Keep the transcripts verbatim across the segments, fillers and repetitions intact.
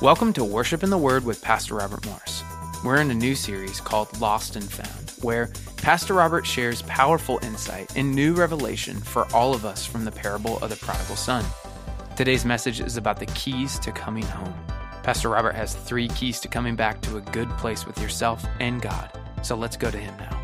Welcome to Worship in the Word with Pastor Robert Morris. We're in a new series called Lost and Found, where Pastor Robert shares powerful insight and new revelation for all of us from the parable of the prodigal son. Today's message is about the keys to coming home. Pastor Robert has three keys to coming back to a good place with yourself and God. So let's go to him now.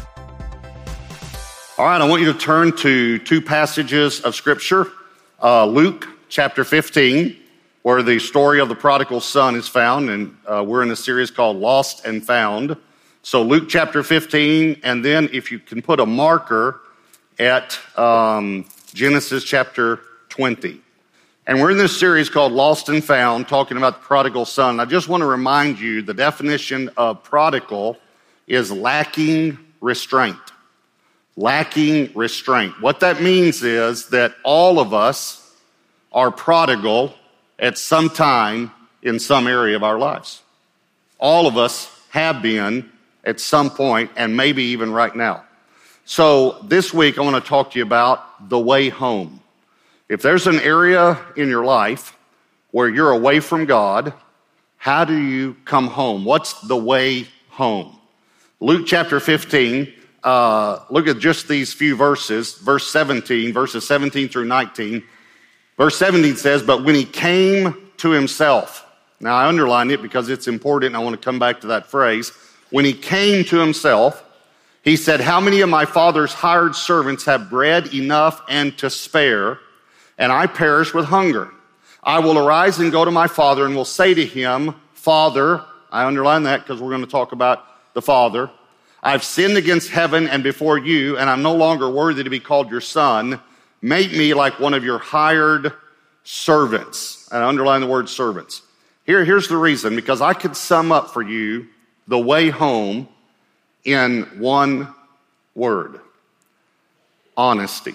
All right, I want you to turn to two passages of Scripture. Uh, Luke chapter fifteen, where the story of the prodigal son is found, and uh, we're in a series called Lost and Found. So Luke chapter fifteen, and then if you can put a marker at um, Genesis chapter twenty. And we're in this series called Lost and Found, talking about the prodigal son. I just want to remind you the definition of prodigal is lacking restraint. Lacking restraint. What that means is that all of us are prodigal at some time in some area of our lives. All of us have been at some point, and maybe even right now. So this week I want to talk to you about the way home. If there's an area in your life where you're away from God, how do you come home? What's the way home? Luke chapter fifteen, uh, look at just these few verses, verse seventeen, verses seventeen through nineteen. Verse seventeen says, "But when he came to himself," now I underline it because it's important, and I want to come back to that phrase. When he came to himself, he said, "How many of my father's hired servants have bread enough and to spare, and I perish with hunger? I will arise and go to my father and will say to him, Father," I underline that because we're going to talk about the Father, "I've sinned against heaven and before you, and I'm no longer worthy to be called your son. Make me like one of your hired servants." And I underline the word servants. Here, here's the reason, because I could sum up for you the way home in one word: honesty.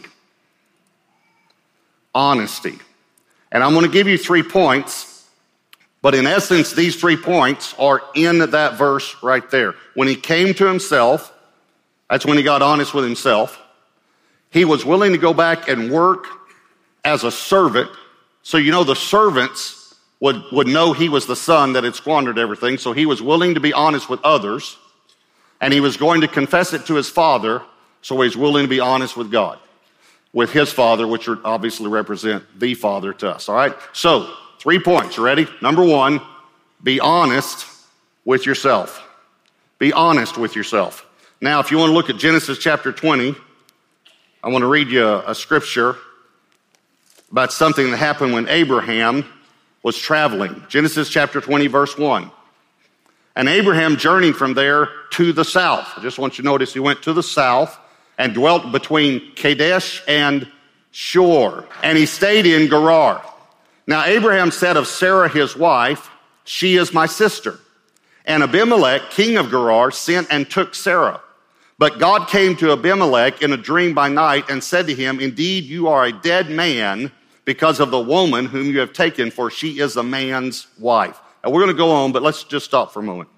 Honesty. And I'm going to give you three points, but in essence, these three points are in that verse right there. When he came to himself, that's when he got honest with himself. He was willing to go back and work as a servant. So you know the servants would, would know he was the son that had squandered everything. So he was willing to be honest with others. And he was going to confess it to his father. So he's willing to be honest with God, with his father, which would obviously represent the Father to us. All right? So three points. You ready? Number one, be honest with yourself. Be honest with yourself. Now, if you want to look at Genesis chapter twenty, I want to read you a, a scripture about something that happened when Abraham was traveling. Genesis chapter twenty, verse one. "And Abraham journeyed from there to the south." I just want you to notice he went to the south and dwelt between Kadesh and Shur. And he stayed in Gerar. Now Abraham said of Sarah his wife, "She is my sister." And Abimelech, king of Gerar, sent and took Sarah. But God came to Abimelech in a dream by night and said to him, "Indeed, you are a dead man because of the woman whom you have taken, for she is a man's wife." Now we're going to go on, but let's just stop for a moment.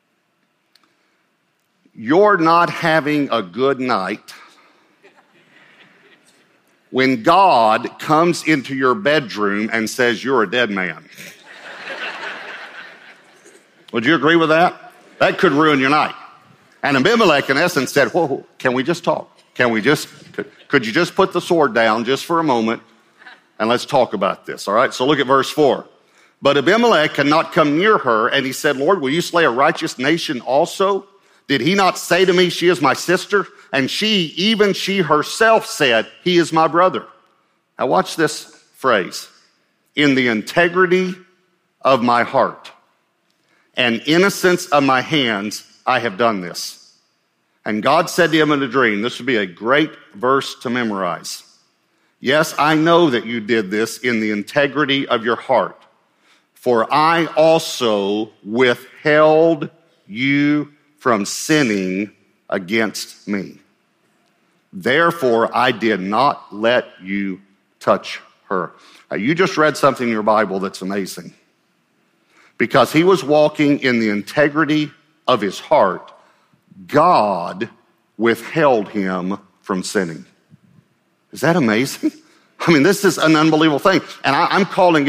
You're not having a good night when God comes into your bedroom and says you're a dead man. Would you agree with that? That could ruin your night. And Abimelech, in essence, said, whoa, can we just talk? Can we just, could, could you just put the sword down just for a moment and let's talk about this, all right? So look at verse four. "But Abimelech could not come near her, and he said, Lord, will you slay a righteous nation also? Did he not say to me, she is my sister? And she, even she herself said, he is my brother." Now watch this phrase. "In the integrity of my heart and innocence of my hands, I have done this." And God said to him in a dream, this would be a great verse to memorize, "Yes, I know that you did this in the integrity of your heart, for I also withheld you from sinning against me. Therefore, I did not let you touch her." Now, you just read something in your Bible that's amazing. Because he was walking in the integrity of his heart, God withheld him from sinning. Is that amazing? I mean, this is an unbelievable thing. And I, I'm calling it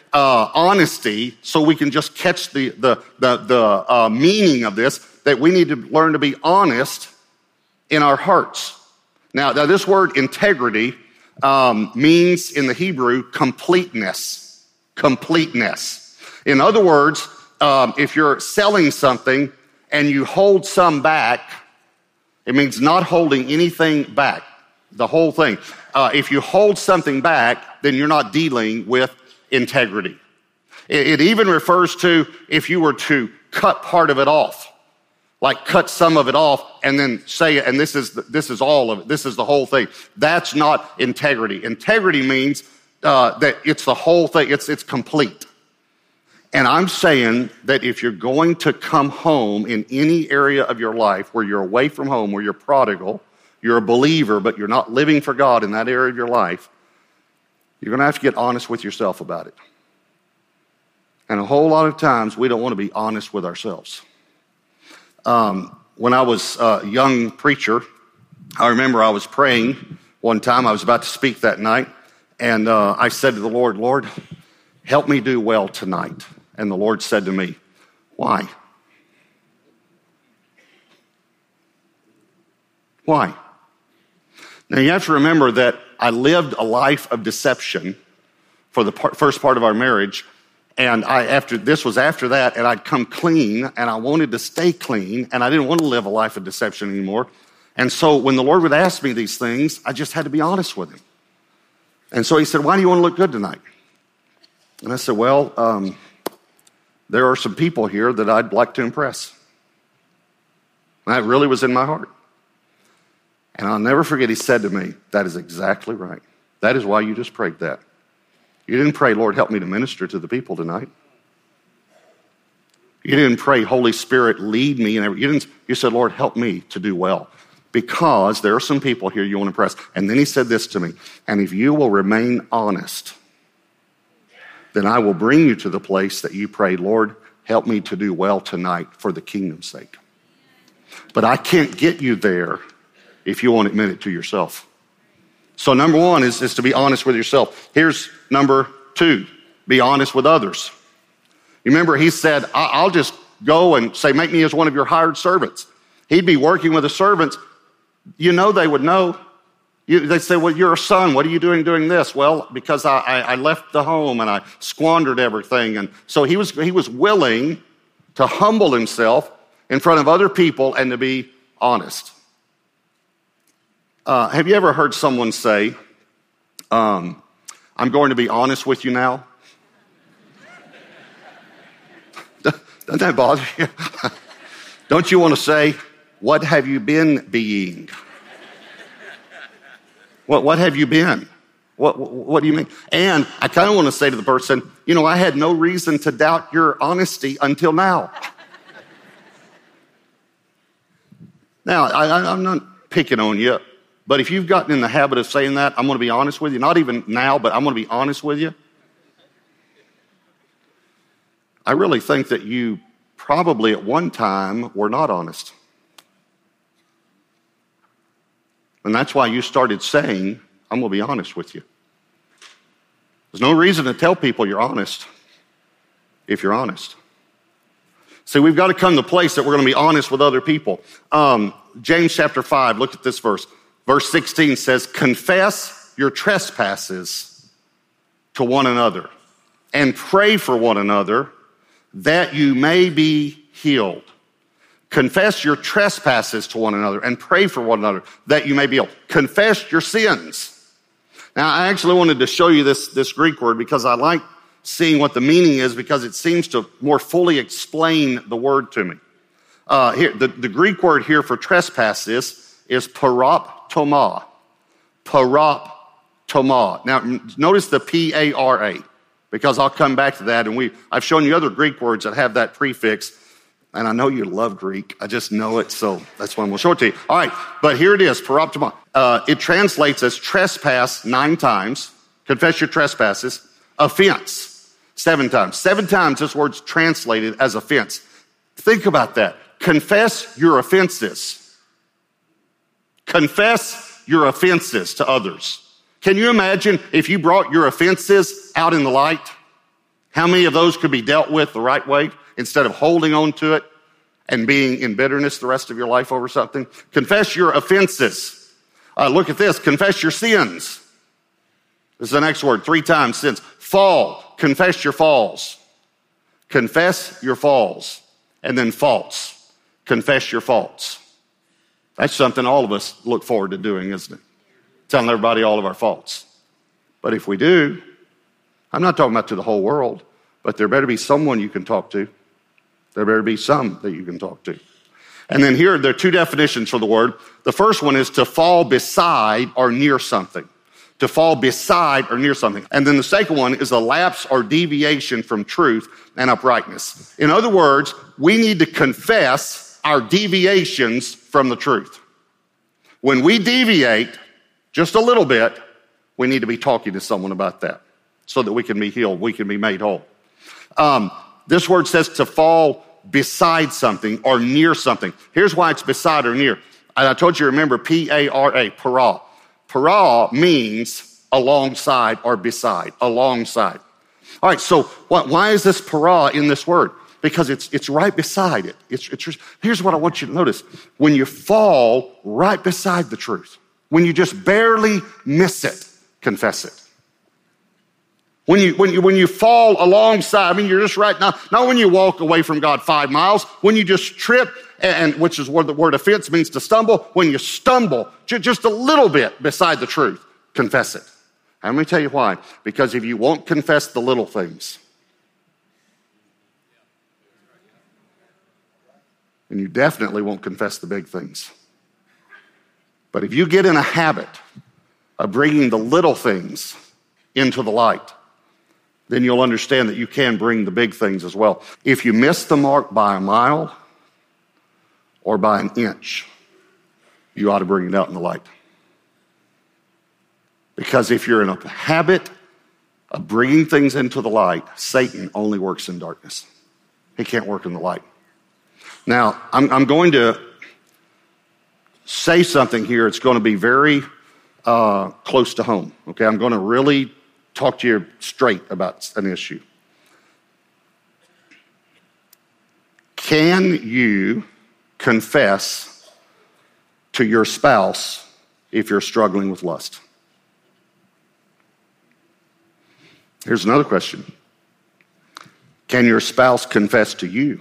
uh, honesty, so we can just catch the, the, the, the uh, meaning of this, that we need to learn to be honest in our hearts. Now, now this word integrity um, means in the Hebrew completeness. Completeness. In other words, um, if you're selling something and you hold some back, it means not holding anything back, the whole thing. Uh, if you hold something back, then you're not dealing with integrity. It, it even refers to if you were to cut part of it off, like cut some of it off and then say it, and this is the, this is all of it, this is the whole thing. That's not integrity. Integrity means uh, that it's the whole thing, it's it's complete. And I'm saying that if you're going to come home in any area of your life where you're away from home, where you're prodigal, you're a believer, but you're not living for God in that area of your life, you're going to have to get honest with yourself about it. And a whole lot of times, we don't want to be honest with ourselves. Um, when I was a young preacher, I remember I was praying one time. I was about to speak that night, and uh, I said to the Lord, Lord, help me do well tonight. And the Lord said to me, why? Why? Now, you have to remember that I lived a life of deception for the part, first part of our marriage, and I after this was after that, and I'd come clean, and I wanted to stay clean, and I didn't want to live a life of deception anymore. And so when the Lord would ask me these things, I just had to be honest with him. And so he said, why do you want to look good tonight? And I said, well, um, there are some people here that I'd like to impress. And that really was in my heart. And I'll never forget, he said to me, that is exactly right. That is why you just prayed that. You didn't pray, Lord, help me to minister to the people tonight. You didn't pray, Holy Spirit, lead me. And everything. You didn't. You said, Lord, help me to do well. Because there are some people here you want to impress. And then he said this to me, and if you will remain honest, then I will bring you to the place that you prayed, Lord, help me to do well tonight for the kingdom's sake. But I can't get you there if you won't admit it to yourself. So number one is, is to be honest with yourself. Here's number two, be honest with others. You remember he said, I'll just go and say, make me as one of your hired servants. He'd be working with the servants. You know they would know. You, they'd say, well, you're a son. What are you doing doing this? Well, because I, I, I left the home and I squandered everything. And so he was, he was willing to humble himself in front of other people and to be honest. Uh, have you ever heard someone say, um, I'm going to be honest with you now? Doesn't that bother you? Don't you want to say, what have you been being? What, what have you been? What, what, what do you mean? And I kind of want to say to the person, you know, I had no reason to doubt your honesty until now. Now, I, I'm not picking on you, but if you've gotten in the habit of saying that, I'm going to be honest with you. Not even now, but I'm going to be honest with you. I really think that you probably at one time were not honest. And that's why you started saying, I'm going to be honest with you. There's no reason to tell people you're honest if you're honest. See, we've got to come to a place that we're going to be honest with other people. Um, James chapter five, look at this verse. Verse sixteen says, confess your trespasses to one another and pray for one another that you may be healed. Confess your trespasses to one another and pray for one another that you may be healed. Confess your sins. Now, I actually wanted to show you this, this Greek word because I like seeing what the meaning is because it seems to more fully explain the word to me. Uh, here, the, the Greek word here for trespasses is paroptoma. Paroptoma. Now, notice the P A R A because I'll come back to that. And we I've shown you other Greek words that have that prefix. And I know you love Greek. I just know it, so that's why I'm going to show it to you. All right, but here it is, paroptoma. Uh, it translates as trespass nine times. Confess your trespasses. Offense seven times. Seven times this word's translated as offense. Think about that. Confess your offenses. Confess your offenses to others. Can you imagine if you brought your offenses out in the light? How many of those could be dealt with the right way instead of holding on to it and being in bitterness the rest of your life over something? Confess your offenses. Uh, look at this. Confess your sins. This is the next word, three times sins. Fall. Confess your falls. Confess your falls. And then faults. Confess your faults. That's something all of us look forward to doing, isn't it? Telling everybody all of our faults. But if we do, I'm not talking about to the whole world, but there better be someone you can talk to. There better be some that you can talk to. And then here, there are two definitions for the word. The first one is to fall beside or near something. To fall beside or near something. And then the second one is a lapse or deviation from truth and uprightness. In other words, we need to confess our deviations from the truth. When we deviate just a little bit, we need to be talking to someone about that so that we can be healed, we can be made whole. Um, this word says to fall beside something or near something. Here's why it's beside or near. And I told you, remember, P A R A, para. Para means alongside or beside, alongside. All right, so what, why is this para in this word? Because it's it's right beside it. It's, it's here's what I want you to notice. When you fall right beside the truth, when you just barely miss it, confess it. When you, when you, when you fall alongside, I mean, you're just right now, not when you walk away from God five miles, when you just trip, and which is what the word offense means to stumble, when you stumble just a little bit beside the truth, confess it. And let me tell you why. Because if you won't confess the little things, and you definitely won't confess the big things. But if you get in a habit of bringing the little things into the light, then you'll understand that you can bring the big things as well. If you miss the mark by a mile or by an inch, you ought to bring it out in the light. Because if you're in a habit of bringing things into the light, Satan only works in darkness. He can't work in the light. Now, I'm, I'm going to say something here. It's going to be very uh, close to home. Okay, I'm going to really talk to you straight about an issue. Can you confess to your spouse if you're struggling with lust? Here's another question. Can your spouse confess to you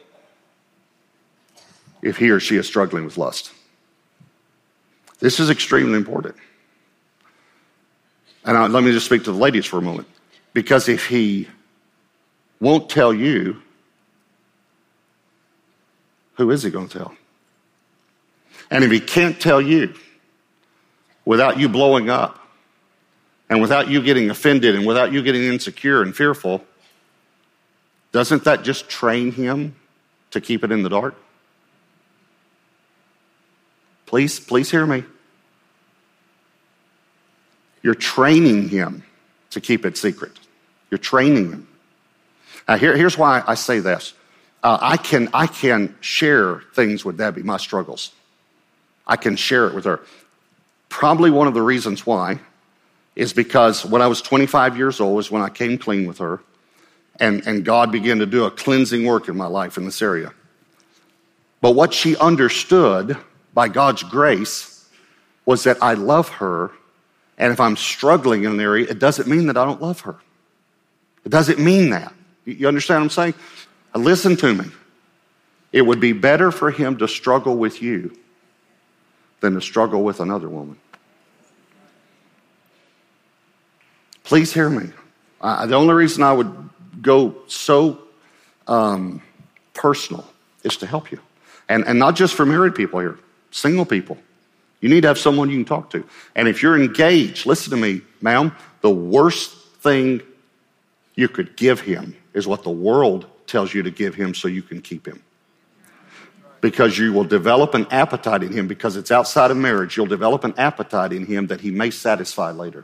if he or she is struggling with lust? This is extremely important. And I, let me just speak to the ladies for a moment. Because if he won't tell you, who is he going to tell? And if he can't tell you without you blowing up, and without you getting offended, and without you getting insecure and fearful, doesn't that just train him to keep it in the dark? Please, please hear me. You're training him to keep it secret. You're training him. Now, here, here's why I say this. Uh, I can I can share things with Debbie, my struggles. I can share it with her. Probably one of the reasons why is because when I was twenty-five years old is when I came clean with her, and, and God began to do a cleansing work in my life in this area. But what she understood by God's grace was that I love her, and if I'm struggling in an area, it doesn't mean that I don't love her. It doesn't mean that. You understand what I'm saying? Listen to me. It would be better for him to struggle with you than to struggle with another woman. Please hear me. Uh, the only reason I would go so um, personal is to help you. And, and not just for married people here, single people. You need to have someone you can talk to. And if you're engaged, listen to me, ma'am, the worst thing you could give him is what the world tells you to give him so you can keep him. Because you will develop an appetite in him, because it's outside of marriage, you'll develop an appetite in him that he may satisfy later.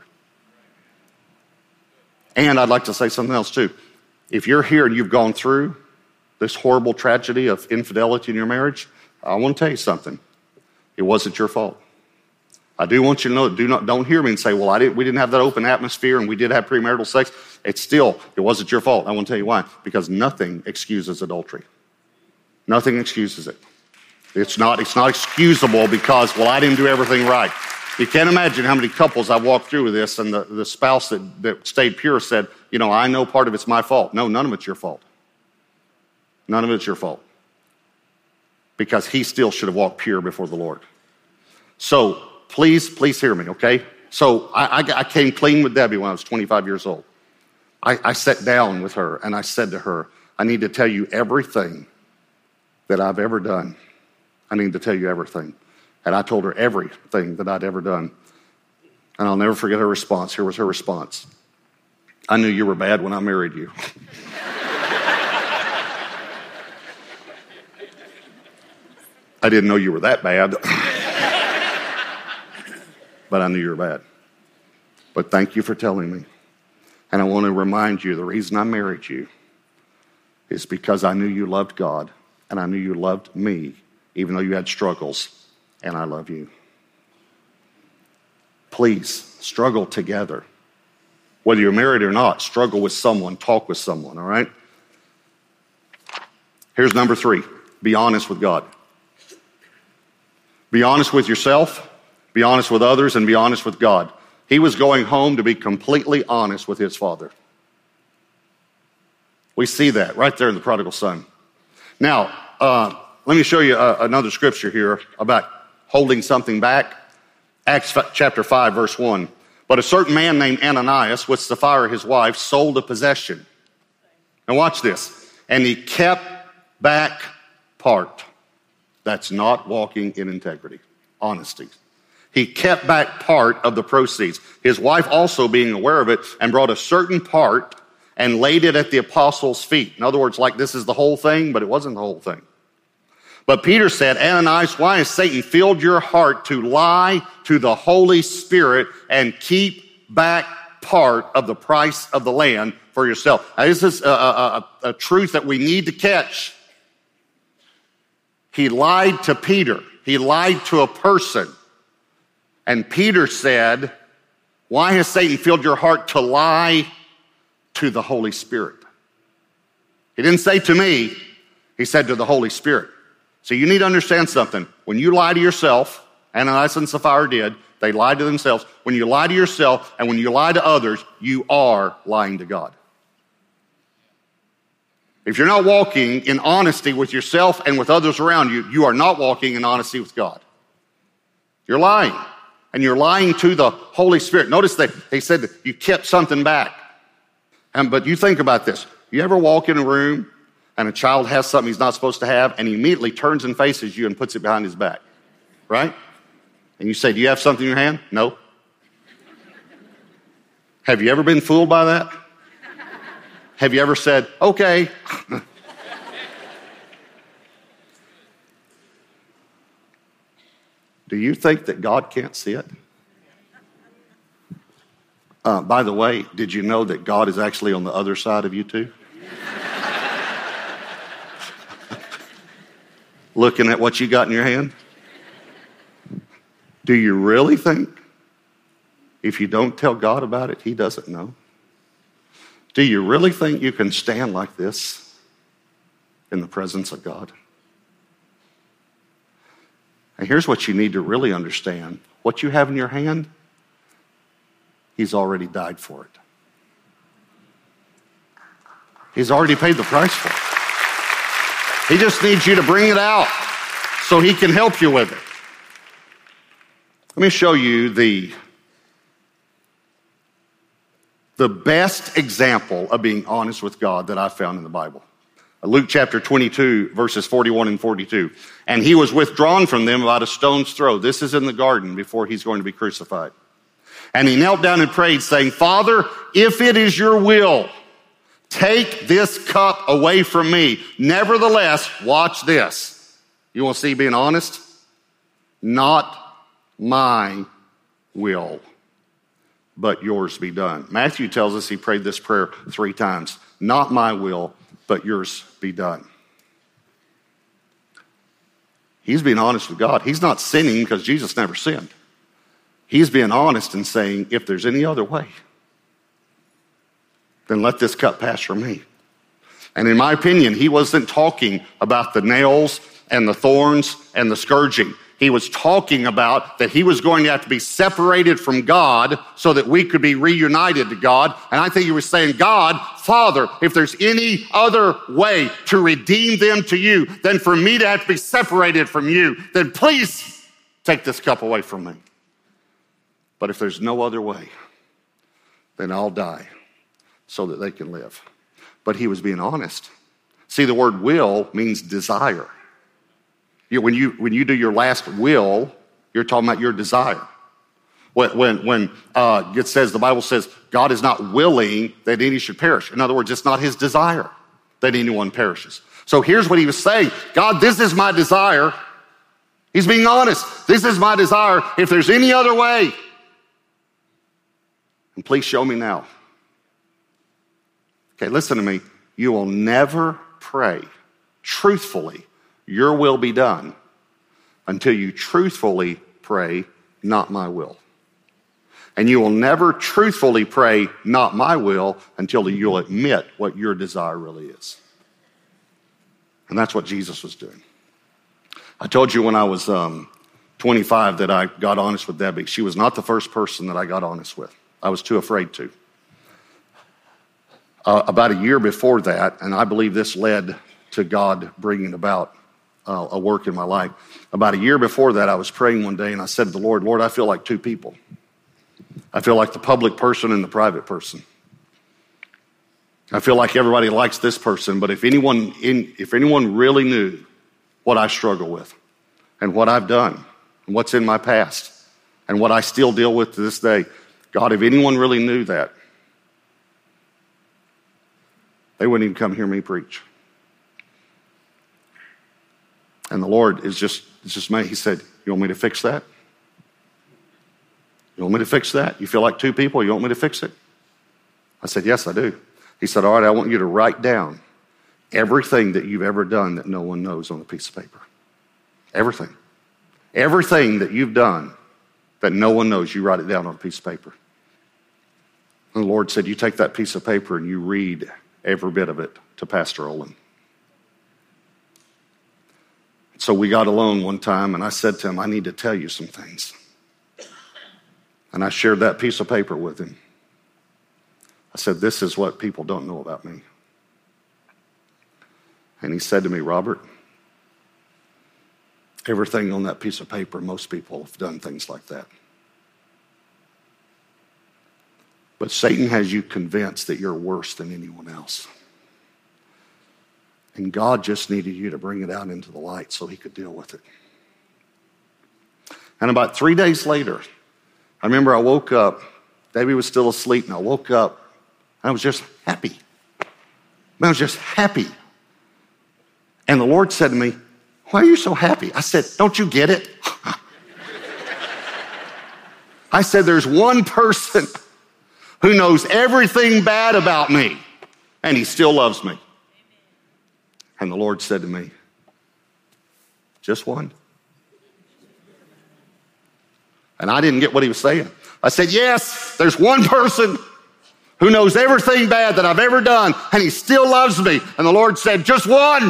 And I'd like to say something else too. If you're here and you've gone through this horrible tragedy of infidelity in your marriage, I want to tell you something. It wasn't your fault. I do want you to know, do not, don't hear me and say, well, I didn't, we didn't have that open atmosphere and we did have premarital sex. It's still, it wasn't your fault. I want to tell you why. Because nothing excuses adultery. Nothing excuses it. It's not, it's not excusable because, well, I didn't do everything right. You can't imagine how many couples I walked through with this, and the, the spouse that, that stayed pure said, you know, I know part of it's my fault. No, none of it's your fault. None of it's your fault. Because he still should have walked pure before the Lord. So please, please hear me, okay? So I, I, I came clean with Debbie when I was twenty-five years old. I, I sat down with her and I said to her, I need to tell you everything that I've ever done. I need to tell you everything. And I told her everything that I'd ever done. And I'll never forget her response. Here was her response. I knew you were bad when I married you. I didn't know you were that bad. But I knew you were bad. But thank you for telling me. And I want to remind you, the reason I married you is because I knew you loved God and I knew you loved me, even though you had struggles, and I love you. Please, struggle together. Whether you're married or not, struggle with someone, talk with someone, all right? Here's number three. Be honest with God. Be honest with yourself, be honest with others, and be honest with God. He was going home to be completely honest with his father. We see that right there in the prodigal son. Now, uh, let me show you uh, another scripture here about holding something back. Acts chapter five, verse one. But a certain man named Ananias, with Sapphira his wife, sold a possession. Now watch this. And he kept back part. That's not walking in integrity, honesty. He kept back part of the proceeds. His wife also being aware of it and brought a certain part and laid it at the apostles' feet. In other words, like this is the whole thing, but it wasn't the whole thing. But Peter said, Ananias, why has Satan filled your heart to lie to the Holy Spirit and keep back part of the price of the land for yourself? Now, this is a, a, a, a truth that we need to catch. He lied to Peter. He lied to a person. And Peter said, why has Satan filled your heart to lie to the Holy Spirit? He didn't say to me, he said to the Holy Spirit. So you need to understand something. When you lie to yourself, Ananias and Sapphira did, they lied to themselves. When you lie to yourself and when you lie to others, you are lying to God. If you're not walking in honesty with yourself and with others around you, you are not walking in honesty with God. You're lying. And you're lying to the Holy Spirit. Notice that they said that you kept something back. And, but you think about this. You ever walk in a room and a child has something he's not supposed to have and he immediately turns and faces you and puts it behind his back, right? And you say, do you have something in your hand? No. Have you ever been fooled by that? Have you ever said, okay? Do you think that God can't see it? Uh, by the way, did you know that God is actually on the other side of you too? Looking at what you got in your hand? Do you really think if you don't tell God about it, he doesn't know? Do you really think you can stand like this in the presence of God? And here's what you need to really understand. What you have in your hand, he's already died for it. He's already paid the price for it. He just needs you to bring it out so he can help you with it. Let me show you the, the best example of being honest with God that I found in the Bible. Luke chapter twenty-two, verses forty-one and forty-two. And he was withdrawn from them about a stone's throw. This is in the garden before he's going to be crucified. And he knelt down and prayed, saying, Father, if it is your will, take this cup away from me. Nevertheless, watch this. You want to see being honest? Not my will, but yours be done. Matthew tells us he prayed this prayer three times. Not my will, but yours be done. He's being honest with God. He's not sinning because Jesus never sinned. He's being honest and saying, if there's any other way, then let this cup pass from me. And in my opinion, he wasn't talking about the nails and the thorns and the scourging. He was talking about that he was going to have to be separated from God so that we could be reunited to God. And I think he was saying, God, Father, if there's any other way to redeem them to you than for me to have to be separated from you, then please take this cup away from me. But if there's no other way, then I'll die so that they can live. But he was being honest. See, the word will means desire. You, when you when you do your last will, you're talking about your desire. When when, when uh, it says, the Bible says, God is not willing that any should perish. In other words, it's not his desire that anyone perishes. So here's what he was saying. God, this is my desire. He's being honest. This is my desire. If there's any other way, and please show me now. Okay, listen to me. You will never pray truthfully, your will be done, until you truthfully pray, not my will. And you will never truthfully pray, not my will, until you'll admit what your desire really is. And that's what Jesus was doing. I told you when I was um, twenty-five that I got honest with Debbie. She was not the first person that I got honest with. I was too afraid to. Uh, about a year before that, and I believe this led to God bringing about uh, a work in my life. About a year before that, I was praying one day, and I said to the Lord, Lord, I feel like two people. I feel like the public person and the private person. I feel like everybody likes this person, but if anyone in, if anyone really knew what I struggle with and what I've done and what's in my past and what I still deal with to this day, God, if anyone really knew that, they wouldn't even come hear me preach. And the Lord is just, it's just me. He said, you want me to fix that? You want me to fix that? You feel like two people? You want me to fix it? I said, yes, I do. He said, all right, I want you to write down everything that you've ever done that no one knows on a piece of paper. Everything. Everything that you've done that no one knows, you write it down on a piece of paper. And the Lord said, you take that piece of paper and you read every bit of it to Pastor Olin. So we got alone one time, and I said to him, I need to tell you some things. And I shared that piece of paper with him. I said, this is what people don't know about me. And he said to me, Robert, everything on that piece of paper, most people have done things like that. But Satan has you convinced that you're worse than anyone else. And God just needed you to bring it out into the light so he could deal with it. And about three days later, I remember I woke up, Debbie was still asleep, and I woke up, and I was just happy. I was just happy. And the Lord said to me, why are you so happy? I said, don't you get it? I said, there's one person who knows everything bad about me, and he still loves me. And the Lord said to me, just one? And I didn't get what he was saying. I said, yes, there's one person who knows everything bad that I've ever done, and he still loves me. And the Lord said, just one.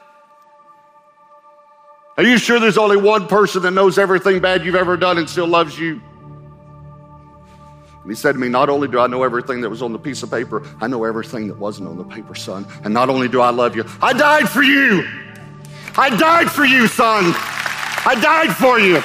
Are you sure there's only one person that knows everything bad you've ever done and still loves you? And he said to me, not only do I know everything that was on the piece of paper, I know everything that wasn't on the paper, son. And not only do I love you, I died for you. I died for you, son. I died for you.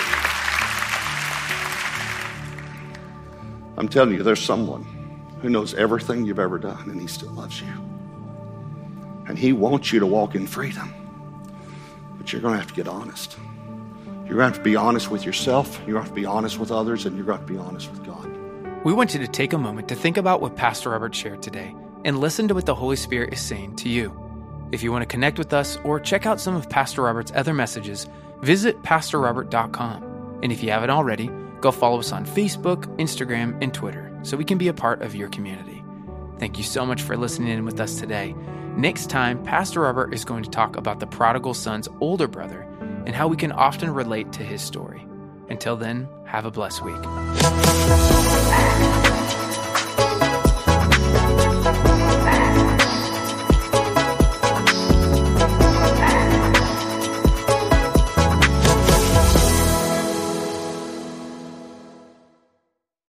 I'm telling you, there's someone who knows everything you've ever done, and he still loves you. And he wants you to walk in freedom. But you're going to have to get honest. You're going to have to be honest with yourself. You're going to have to be honest with others, and you're going to have to be honest with God. We want you to take a moment to think about what Pastor Robert shared today and listen to what the Holy Spirit is saying to you. If you want to connect with us or check out some of Pastor Robert's other messages, visit pastor robert dot com. And if you haven't already, go follow us on Facebook, Instagram, and Twitter so we can be a part of your community. Thank you so much for listening in with us today. Next time, Pastor Robert is going to talk about the prodigal son's older brother and how we can often relate to his story. Until then, Have a blessed week.